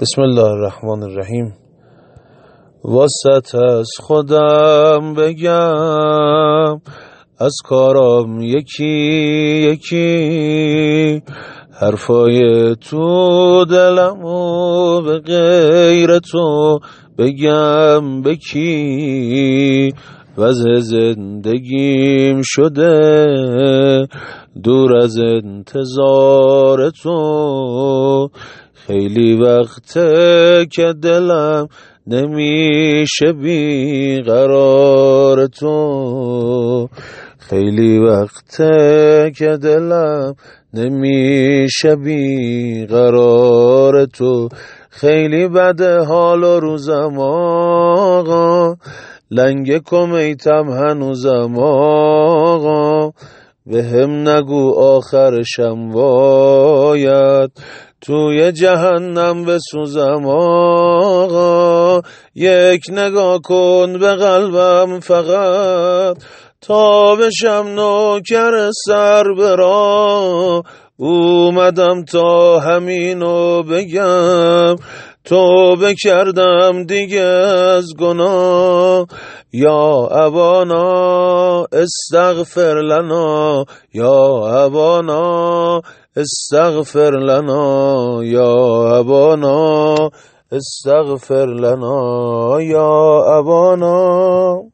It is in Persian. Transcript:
بسم الله الرحمن الرحیم. واسط از خودم بگم، از کارام یکی یکی، حرفای تو دلمو به غیر تو بگم به کی. وضع زندگیم شده دور از انتظار تو، خیلی وقته که دلم نمیشه بی قرار تو، خیلی وقته که دلم نمیشه بی قرار تو. خیلی بده حال و روزم آقا، لنگ کمیتم هنوزم آقا، به هم نگو آخرشم باید توی جهنم بسوزم آقا. یک نگاه کن به قلبم فقط، تا بشم نوکر سر برا. اومدم تا همینو بگم، توبه کردم دیگه از گناه. یا ابانا استغفر لنا، یا ابانا استغفر لنا، یا ابانا استغفر لنا، یا ابانا.